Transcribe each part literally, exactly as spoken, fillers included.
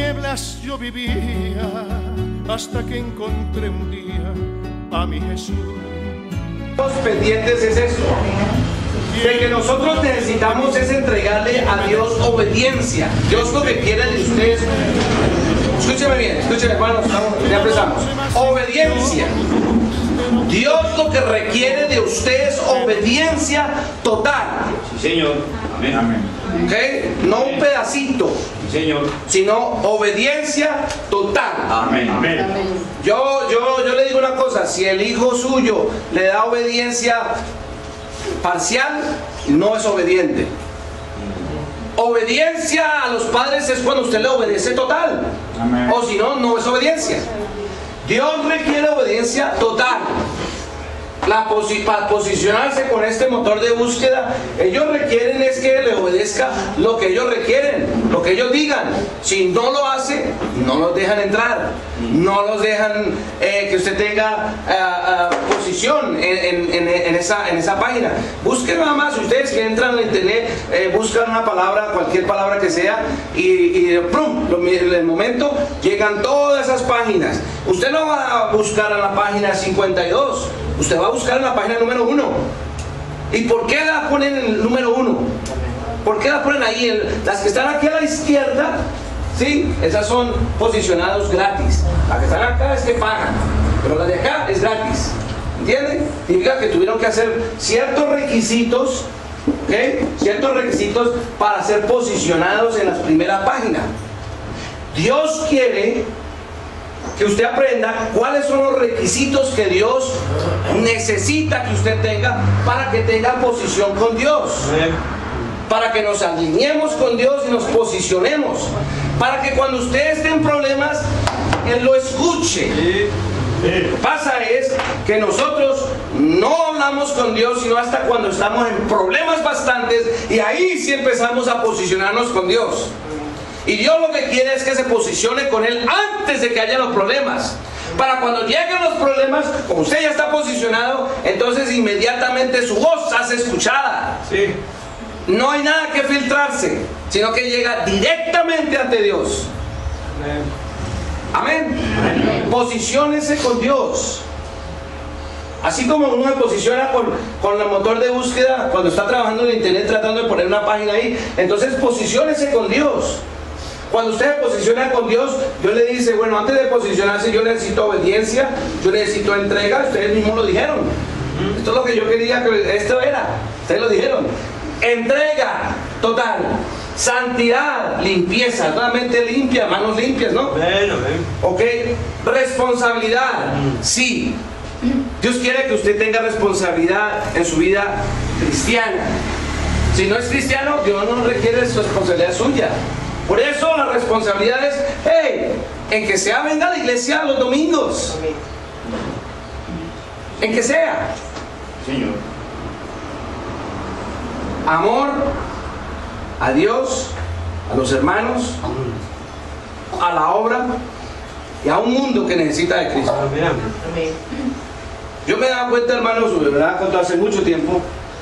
tinieblas yo vivía, hasta que encontré un día a mi Jesús. Los pendientes es eso, de que nosotros necesitamos es entregarle a Dios obediencia. Dios lo que quiere de ustedes, escúcheme bien, escúcheme hermanos, ya empezamos. Obediencia. Dios lo que requiere de ustedes es obediencia total. Sí, Señor. Amén. Amén. ¿Okay? No un pedacito, sí, Señor, sino obediencia total. Amén. Amén. Yo, yo, yo le digo una cosa: si el hijo suyo le da obediencia parcial, no es obediente. Obediencia a los padres es cuando usted le obedece total. Amén. O si no, no es obediencia. Dios requiere obediencia total. La posi para posicionarse con este motor de búsqueda, ellos requieren es que le obedezca lo que ellos requieren, lo que ellos digan. Si no lo hace, no los dejan entrar, no los dejan eh, que usted tenga uh, uh, posición en, en, en, esa, en esa página. Busquen nada más, ustedes que entran a internet, eh, buscan una palabra, cualquier palabra que sea, y, y ¡prum! En el momento llegan todas esas páginas. Usted no va a buscar a la página cincuenta y dos, usted va a buscar en la página número uno. ¿Y por qué la ponen en el número uno? ¿Por qué la ponen ahí? En, las que están aquí a la izquierda, ¿sí? Esas son posicionados gratis. Las que están acá es que pagan, pero las de acá es gratis. ¿Entienden? Significa que tuvieron que hacer ciertos requisitos, ¿okay? Ciertos requisitos para ser posicionados en la primera página. Dios quiere que usted aprenda cuáles son los requisitos que Dios necesita que usted tenga para que tenga posición con Dios, para que nos alineemos con Dios y nos posicionemos, para que cuando usted esté en problemas Él lo escuche. Lo que pasa es que nosotros no hablamos con Dios sino hasta cuando estamos en problemas bastantes, y ahí sí empezamos a posicionarnos con Dios. Y Dios lo que quiere es que se posicione con Él antes de que haya los problemas, para cuando lleguen los problemas, como usted ya está posicionado, entonces inmediatamente su voz se hace escuchada. Sí. No hay nada que filtrarse, sino que llega directamente ante Dios. Amén. Amén. Posiciónese con Dios. Así como uno se posiciona con, con el motor de búsqueda cuando está trabajando en internet tratando de poner una página ahí, entonces posiciónese con Dios. Cuando usted se posiciona con Dios, Dios le dice, bueno, antes de posicionarse yo necesito obediencia, yo necesito entrega. Ustedes mismos lo dijeron. Esto es lo que yo quería que esto era. Ustedes lo dijeron. Entrega total, santidad, limpieza, totalmente limpia, manos limpias, ¿no? Bueno, ok. Responsabilidad, sí. Dios quiere que usted tenga responsabilidad en su vida cristiana. Si no es cristiano, Dios no requiere su responsabilidad suya. Por eso la responsabilidad es, hey, en que sea venga a la iglesia los domingos. En que sea. Señor. Amor a Dios, a los hermanos, a la obra y a un mundo que necesita de Cristo. Amén. Yo me he dado cuenta, hermanos, de verdad, cuando hace mucho tiempo,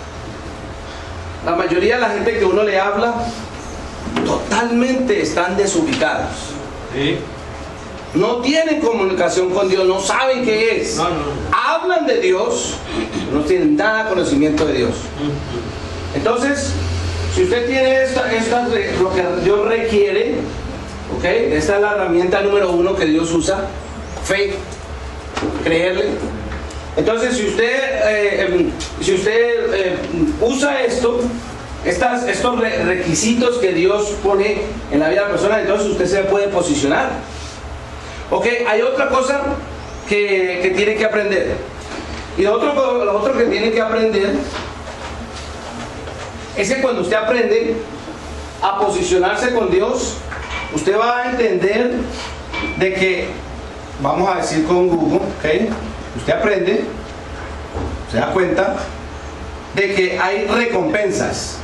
la mayoría de la gente que uno le habla totalmente están desubicados. ¿Sí? No tienen comunicación con Dios, no saben qué es. No, no. Hablan de Dios, no tienen nada de conocimiento de Dios. Entonces, si usted tiene esta, esta, lo que Dios requiere, ¿okay? Esta es la herramienta número uno que Dios usa: fe, creerle. Entonces, si usted, eh, si usted eh, usa esto, Estas, estos requisitos que Dios pone en la vida de la persona, entonces usted se puede posicionar. Ok, hay otra cosa que, que tiene que aprender. Y lo otro, lo otro que tiene que aprender es que cuando usted aprende a posicionarse con Dios, usted va a entender de que, vamos a decir con Google, ok, usted aprende, se da cuenta de que hay recompensas.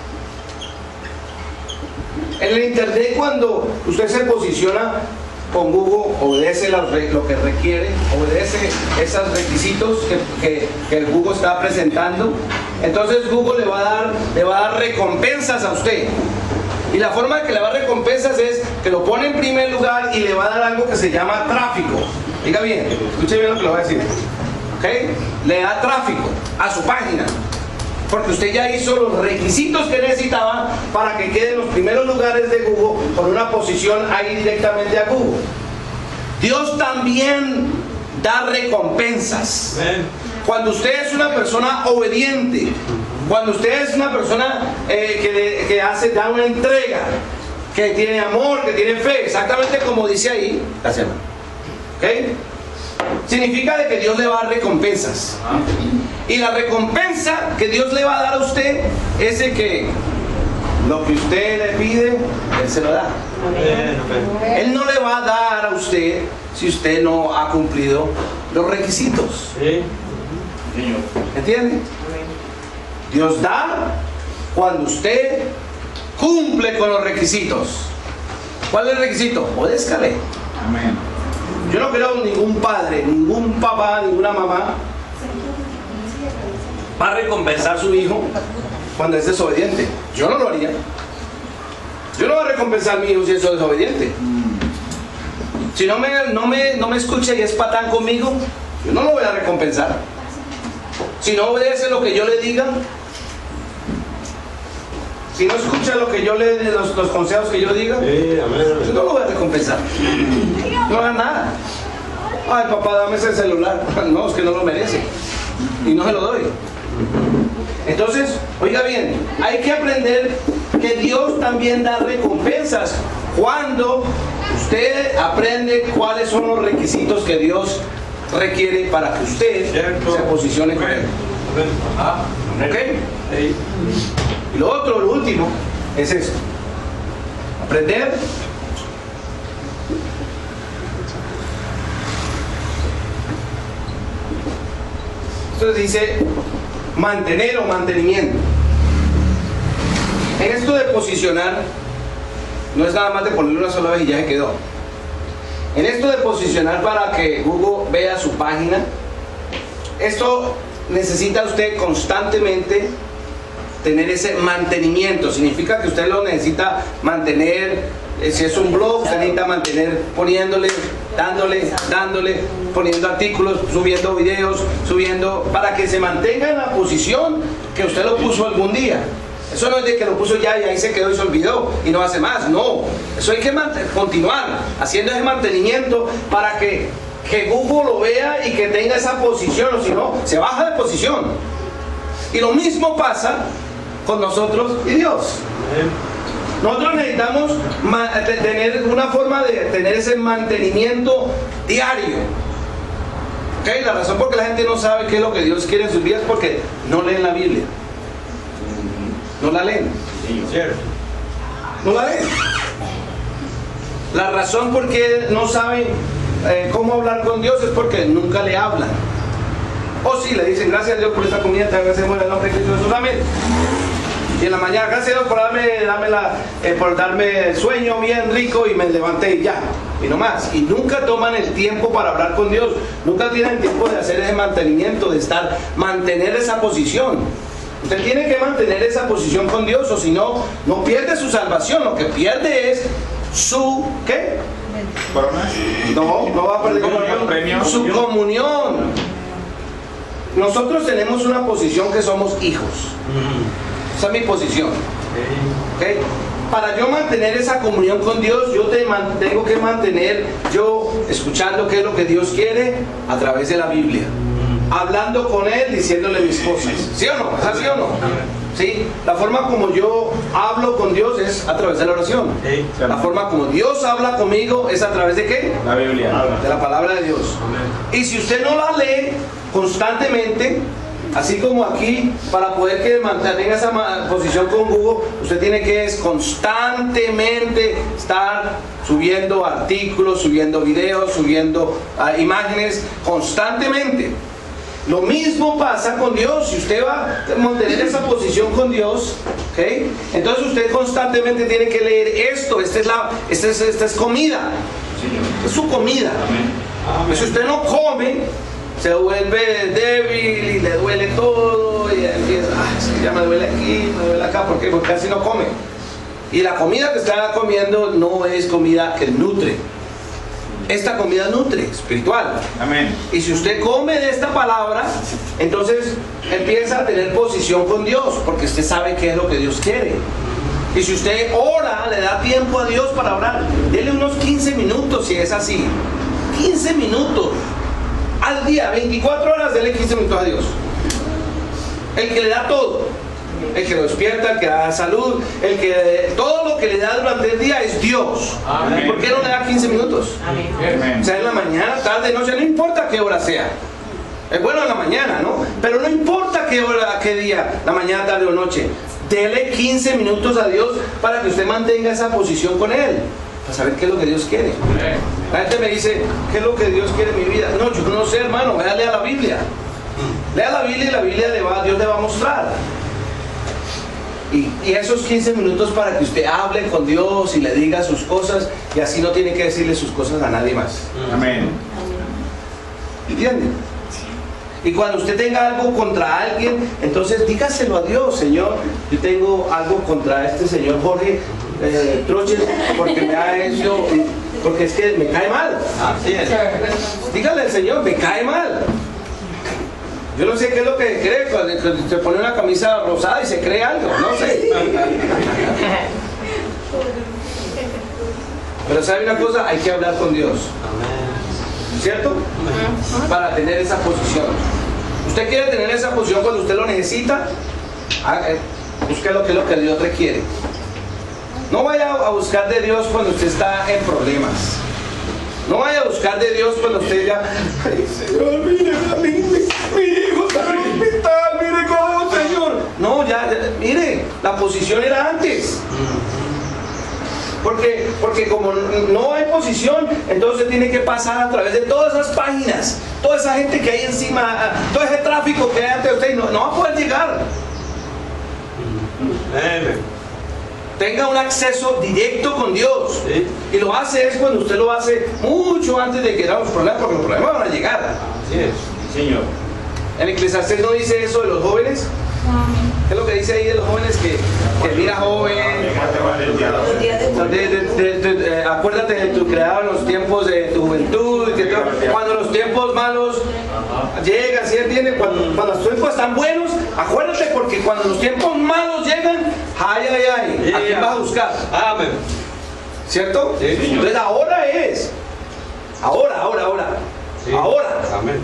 En el internet, cuando usted se posiciona con Google, obedece lo que requiere, obedece esos requisitos que, que, que el Google está presentando, entonces Google le va a dar, le va a dar recompensas a usted. Y la forma de que le va a dar recompensas es que lo pone en primer lugar y le va a dar algo que se llama tráfico. Diga bien, escuche bien lo que le voy a decir. ¿Okay? Le da tráfico a su página. Porque usted ya hizo los requisitos que necesitaba para que quede en los primeros lugares de Google con una posición ahí directamente a Google. Dios también da recompensas. Cuando usted es una persona obediente, cuando usted es una persona eh, que, que hace, da una entrega, que tiene amor, que tiene fe, exactamente como dice ahí, gracias, ¿okay? Significa de que Dios le va a dar recompensas. Y la recompensa que Dios le va a dar a usted es de que lo que usted le pide, Él se lo da. Él no le va a dar a usted si usted no ha cumplido los requisitos. ¿Entiende? Dios da cuando usted cumple con los requisitos. ¿Cuál es el requisito? Obedézcale. Amén. Yo no creo ningún padre, ningún papá, ninguna mamá va a recompensar a su hijo cuando es desobediente. Yo no lo haría. Yo no voy a recompensar a mi hijo si es desobediente. Si no me, no me, no me escucha y es patán conmigo, yo no lo voy a recompensar. Si no obedece lo que yo le diga, si no escucha lo que yo le los, los consejos que yo diga, yo no lo voy a recompensar. No haga nada. Ay, papá, dame ese celular. No, es que no lo merece. Y no se lo doy. Entonces, oiga bien, hay que aprender que Dios también da recompensas cuando usted aprende cuáles son los requisitos que Dios requiere para que usted se posicione con Él. ¿Ok? Y lo otro, lo último, es esto. Aprender entonces dice mantener o mantenimiento. En esto de posicionar no es nada más de ponerle una sola vez y ya se quedó. En esto de posicionar para que Google vea su página, esto necesita usted constantemente tener ese mantenimiento. Significa que usted lo necesita mantener. Si es un blog, usted necesita mantener poniéndole, dándole, dándole, poniendo artículos, subiendo videos, subiendo, para que se mantenga en la posición que usted lo puso algún día. Eso no es de que lo puso ya y ahí se quedó y se olvidó y no hace más. No, eso hay que continuar haciendo ese mantenimiento para que, que Google lo vea y que tenga esa posición, o si no, se baja de posición. Y lo mismo pasa con nosotros y Dios. Nosotros necesitamos tener una forma de tener ese mantenimiento diario. ¿Okay? La razón por que la gente no sabe qué es lo que Dios quiere en sus vidas es porque no leen la Biblia. No la leen. No la leen. La razón por qué no saben eh, cómo hablar con Dios es porque nunca le hablan. O si le dicen gracias a Dios por esta comida, te agradecemos en el nombre de Cristo Jesús, amén. Y en la mañana, gracias a Dios por darme, darme, la, eh, por darme sueño bien rico y me levanté y ya. Y no más. Y nunca toman el tiempo para hablar con Dios. Nunca tienen tiempo de hacer ese mantenimiento, de estar, mantener esa posición. Usted tiene que mantener esa posición con Dios, o si no, no pierde su salvación. Lo que pierde es su, ¿qué? No, no va a perder comunión. Su comunión. Nosotros tenemos una posición que somos hijos. Esa es mi posición. ¿Okay? Para yo mantener esa comunión con Dios, yo te tengo que mantener yo escuchando qué es lo que Dios quiere a través de la Biblia. Hablando con Él, diciéndole mis cosas. ¿Sí o no? ¿Es así o no? ¿Sí? La forma como yo hablo con Dios es a través de la oración. La forma como Dios habla conmigo es a través de ¿qué? La Biblia. De la palabra de Dios. Y si usted no la lee constantemente, así como aquí, para poder que mantenga esa posición con Google, usted tiene que es constantemente estar subiendo artículos, subiendo videos, subiendo uh, imágenes, constantemente. Lo mismo pasa con Dios. Si usted va a mantener esa posición con Dios, ¿okay? Entonces usted constantemente tiene que leer esto. Esta es, la, esta es, esta es comida. Es su comida. Amén. Si usted no come, se vuelve débil y le duele todo y empieza, ah, ya me duele aquí, me duele acá, ¿por qué? Porque casi no come. Y la comida que está comiendo no es comida que nutre. Esta comida nutre, espiritual. Amén. Y si usted come de esta palabra, entonces empieza a tener posición con Dios, porque usted sabe qué es lo que Dios quiere. Y si usted ora, le da tiempo a Dios para orar, dele unos quince minutos si es así. quince minutos al día, veinticuatro horas, dele quince minutos a Dios. El que le da todo. El que lo despierta, el que da salud, el que todo lo que le da durante el día es Dios. Amén. ¿Por qué no le da quince minutos? Amén. O sea, en la mañana, tarde, noche, no importa qué hora sea. Es bueno en la mañana, ¿no? Pero no importa qué hora, qué día, la mañana, tarde o noche. Dele quince minutos a Dios para que usted mantenga esa posición con Él, para saber qué es lo que Dios quiere. La gente me dice, ¿qué es lo que Dios quiere en mi vida? No, yo no sé, hermano, vaya a leer la Biblia. Lea la Biblia y la Biblia le va, Dios le va a mostrar. Y, y esos quince minutos para que usted hable con Dios y le diga sus cosas, y así no tiene que decirle sus cosas a nadie más. Amén. ¿Entiende? Y cuando usted tenga algo contra alguien, entonces dígaselo a Dios. Señor, yo tengo algo contra este señor Jorge eh, Troches, porque me ha hecho, porque es que me cae mal. Así es. Dígale al Señor, me cae mal. Yo no sé qué es lo que cree cuando se pone una camisa rosada y se cree algo, no sé. Pero sabe una cosa, hay que hablar con Dios, ¿cierto? Para tener esa posición. Usted quiere tener esa posición cuando usted lo necesita, busque lo que es lo que Dios requiere. No vaya a buscar de Dios cuando usted está en problemas. No vaya a buscar de Dios cuando usted ya, ay Señor, mire a mí, mi, mi hijo está en el hospital, mire cómo, Señor. No, ya, ya, mire, la posición era antes. Porque, porque como no hay posición, entonces tiene que pasar a través de todas esas páginas, toda esa gente que hay encima, todo ese tráfico que hay ante usted, no, no va a poder llegar. Tenga un acceso directo con Dios. ¿Sí? Y lo hace es cuando usted lo hace mucho antes de que haya los problemas, porque los problemas van a llegar. Así es, sí, Señor. En Eclesiastés no dice eso de los jóvenes. ¿Qué es lo que dice ahí de los jóvenes? Que, que mira joven, de, de, de, de, de, acuérdate de tu creador en los tiempos de tu juventud, y que todo, cuando los tiempos malos llegan, ¿sí entiendes? Cuando, cuando los tiempos están buenos, acuérdate, porque cuando los tiempos malos llegan, ay, ay, ay, ¿a quién vas a buscar? Amén. ¿Cierto? Sí, entonces ahora es, ahora, ahora, ahora, sí. Ahora. Amén.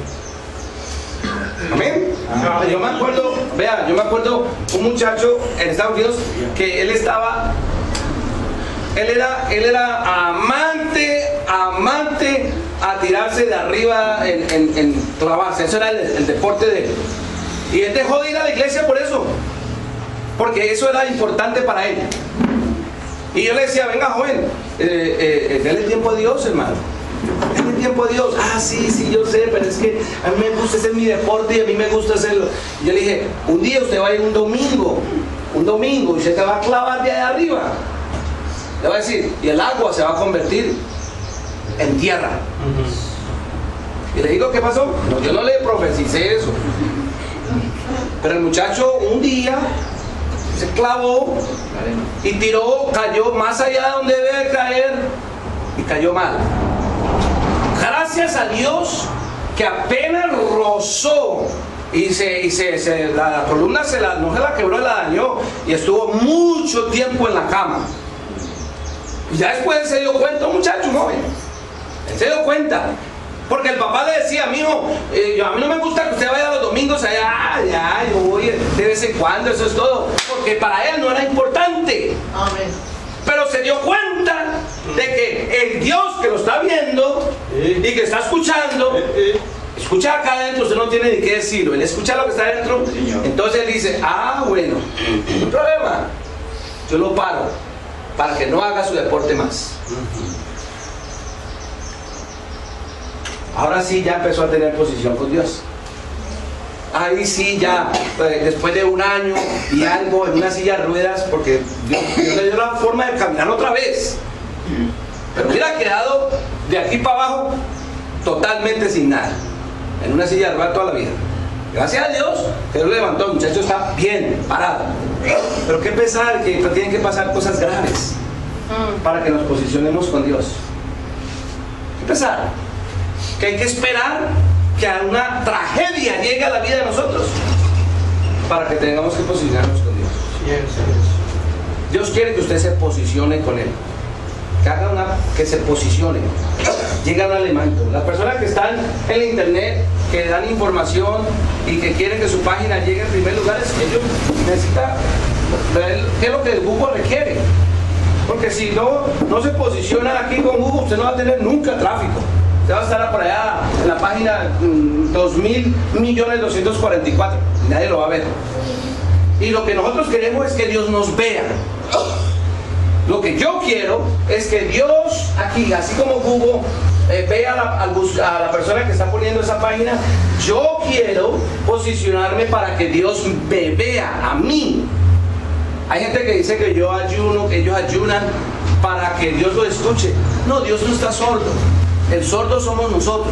Amén. Amén. Yo me acuerdo, vea, yo me acuerdo un muchacho en Estados Unidos que él estaba, él era, él era amante, amante a tirarse de arriba en, en, en clavarse. Eso era el, el deporte de él. Y él dejó de ir a la iglesia por eso, porque eso era importante para él. Y yo le decía, venga joven, eh, eh, dale tiempo a Dios, hermano. Dale tiempo a Dios. Ah, sí, sí, yo sé, pero es que a mí me gusta, ese es mi deporte y a mí me gusta hacerlo. Y yo le dije, un día usted va a ir un domingo, un domingo, y usted te va a clavar de ahí arriba. Le va a decir, y el agua se va a convertir en tierra. Uh-huh. Y le digo, ¿qué pasó? No, yo no le profeticé eso. Pero el muchacho un día se clavó y tiró, cayó más allá de donde debe caer y cayó mal. Gracias a Dios que apenas rozó y, se, y se, se, la, la columna se la, no se la quebró, la dañó y estuvo mucho tiempo en la cama. Y ya después se dio cuenta, un muchacho joven, se dio cuenta. Porque el papá le decía, mijo, eh, a mí no me gusta que usted vaya los domingos allá, ya, yo voy de vez en cuando, eso es todo. Porque para él no era importante. Amén. Pero se dio cuenta de que el Dios que lo está viendo y que está escuchando, escucha acá adentro, usted no tiene ni qué decirlo, él escucha lo que está adentro. Entonces él dice, ah, bueno, no hay problema, yo lo paro para que no haga su deporte más. Ahora sí ya empezó a tener posición con Dios. Ahí sí ya, pues, después de un año y algo en una silla de ruedas, porque Dios, Dios le dio la forma de caminar otra vez. Pero hubiera quedado de aquí para abajo totalmente sin nada, en una silla de ruedas toda la vida. Gracias a Dios que Dios lo levantó, el muchacho está bien parado. Pero qué pesar que tienen que pasar cosas graves para que nos posicionemos con Dios. Qué pesar que hay que esperar que a una tragedia llegue a la vida de nosotros para que tengamos que posicionarnos con Dios. Dios quiere que usted se posicione con Él, que haga una, que se posicione. Llega un alemán. Las personas que están en el internet, que dan información y que quieren que su página llegue en primer lugar, es que ellos necesitan ver qué es lo que Google requiere. Porque si no, no se posiciona aquí con Google, usted no va a tener nunca tráfico. Usted va a estar por allá en la página mmm, dos mil millones doscientos cuarenta y cuatro y nadie lo va a ver. Y lo que nosotros queremos es que Dios nos vea. Lo que yo quiero es que Dios aquí, así como Google eh, vea a la, a la persona que está poniendo esa página, yo quiero posicionarme para que Dios me vea a mí. Hay gente que dice que yo ayuno, que ellos ayunan para que Dios lo escuche. No, Dios no está sordo. El sordo somos nosotros.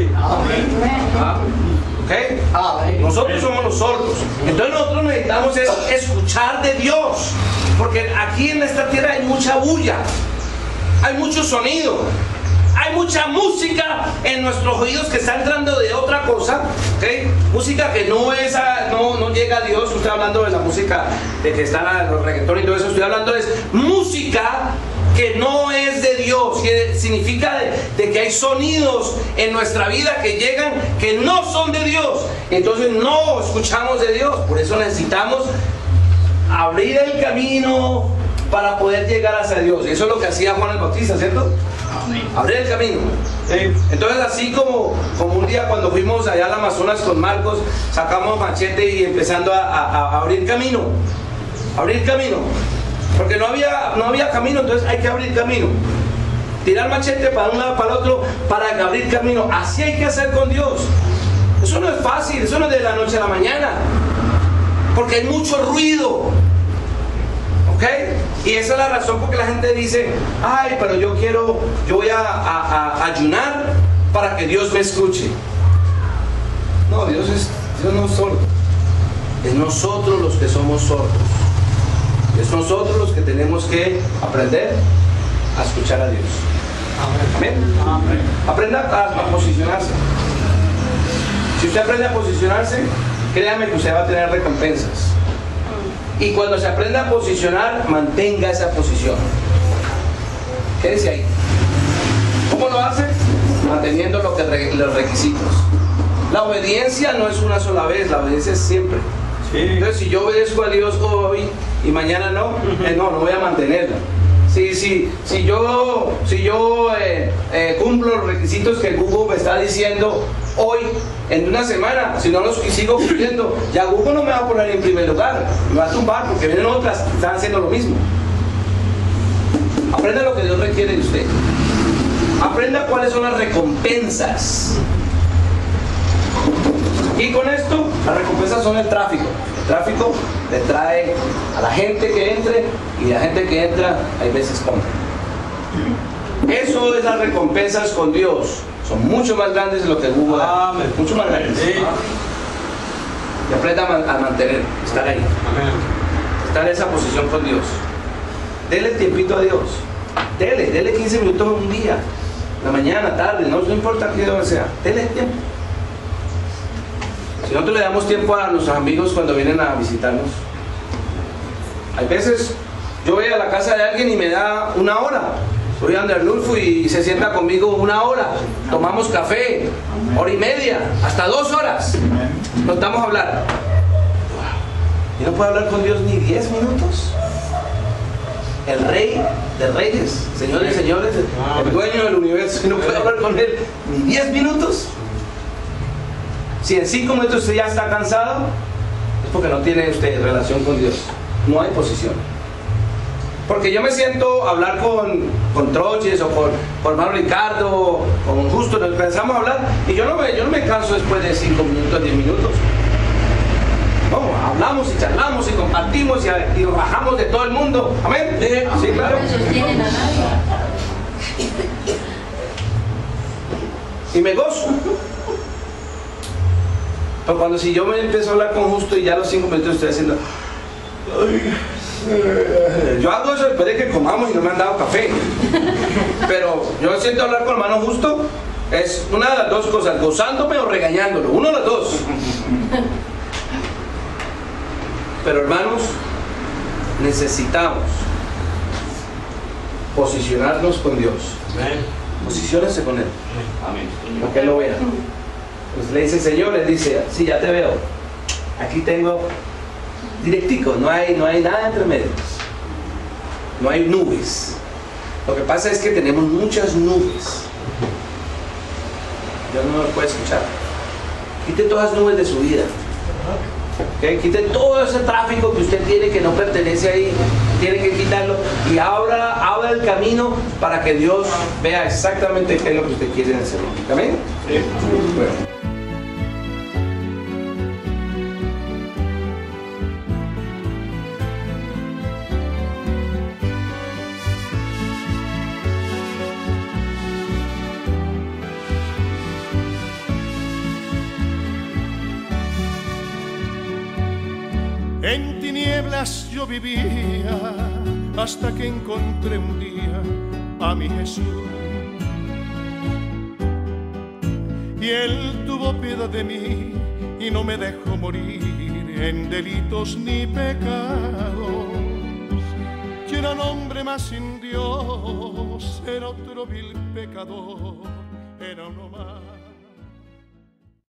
¿Ah? ¿Okay? Nosotros somos los sordos. Entonces nosotros necesitamos es escuchar de Dios. Porque aquí en esta tierra hay mucha bulla, hay mucho sonido, hay mucha música en nuestros oídos que está entrando de otra cosa, ¿okay? Música que no es a, no, no llega a Dios. Estoy hablando de la música de que están los reggaetones y todo eso. Estoy hablando de música que no es de Dios, que significa de, de que hay sonidos en nuestra vida que llegan que no son de Dios. Entonces no escuchamos de Dios. Por eso necesitamos abrir el camino para poder llegar hacia Dios. Eso es lo que hacía Juan el Bautista, ¿cierto? Abrir el camino. Sí. Entonces así como, como un día cuando fuimos allá al Amazonas con Marcos, sacamos machete y empezando a, a, a abrir camino. Abrir camino. Porque no había, no había camino, entonces hay que abrir camino. Tirar machete para un lado, para el otro, para abrir camino. Así hay que hacer con Dios. Eso no es fácil, eso no es de la noche a la mañana. Porque hay mucho ruido. ¿Ok? Y esa es la razón por que la gente dice, ay, pero yo quiero, yo voy a, a, a ayunar para que Dios me escuche. No, Dios, es, Dios no es sordo. Es nosotros los que somos sordos. Es nosotros los que tenemos que aprender a escuchar a Dios. Amén. Amén. Aprenda a, a posicionarse. Si usted aprende a posicionarse, créame que usted va a tener recompensas. Y cuando se aprenda a posicionar, mantenga esa posición. Quédese ahí. ¿Cómo lo hace? Manteniendo lo que re, los requisitos. La obediencia no es una sola vez, la obediencia es siempre. Sí. Entonces, si yo obedezco a Dios hoy y mañana no, eh, no, no voy a mantenerla. Si, si, si yo, si yo eh, eh, cumplo los requisitos que Google me está diciendo hoy, en una semana, si no los sigo cumpliendo, ya Google no me va a poner en primer lugar, me va a tumbar porque vienen otras que están haciendo lo mismo. Aprenda lo que Dios requiere de usted. Aprenda cuáles son las recompensas. Y con esto, las recompensas son el tráfico. El tráfico le trae a la gente que entre y la gente que entra, hay veces compra. Eso es las recompensas con Dios. Son mucho más grandes de lo que Google da. Amén. Mucho más grandes. Sí. Y aprenda a, man a mantener, estar ahí. Amén. Estar en esa posición con Dios. Dele tiempito a Dios. Dele, dele quince minutos un día. La mañana, tarde, no, no importa qué hora sea. Dele tiempo. Si nosotros le damos tiempo a nuestros amigos cuando vienen a visitarnos, hay veces yo voy a la casa de alguien y me da una hora. Voy a Andernulfo y se sienta conmigo una hora. Tomamos café, hora y media, hasta dos horas. Nos estamos a hablar. ¿Y no puede hablar con Dios ni diez minutos? El rey de reyes, señores y señores, el dueño del universo, y no puede hablar con él ni diez minutos. Si en cinco minutos usted ya está cansado, es porque no tiene usted relación con Dios. No hay posición. Porque yo me siento a hablar con, con Troches o con, con hermano Ricardo o con Justo, nos pensamos a hablar y yo no me, yo no me canso después de cinco minutos, diez minutos. No, hablamos y charlamos y compartimos y, y bajamos de todo el mundo. Amén. Sí, sí, claro. Y me gozo. Pero cuando si yo me empiezo a hablar con Justo y ya a los cinco minutos estoy haciendo, Yo hago eso después de que comamos y no me han dado café. Pero yo siento hablar con el hermano justo. Es una de las dos cosas, gozándome o regañándolo. Uno de las dos. Pero hermanos, necesitamos posicionarnos con Dios. Posiciónense con Él. Amén. Para que Él lo vea. Pues le dice, Señor, Él dice, sí, ya te veo. Aquí tengo directico, no hay, no hay nada entre medios. No hay nubes. Lo que pasa es que tenemos muchas nubes. Dios no me puede escuchar. Quite todas las nubes de su vida. ¿Okay? Quite todo ese tráfico que usted tiene que no pertenece ahí. Tiene que quitarlo y abra, abra el camino para que Dios vea exactamente qué es lo que usted quiere hacer. ¿Amén? Sí. Bueno. En tinieblas yo vivía hasta que encontré un día a mi Jesús. Y Él tuvo piedad de mí y no me dejó morir en delitos ni pecados. Yo era un hombre más sin Dios, era otro vil pecador, era uno más.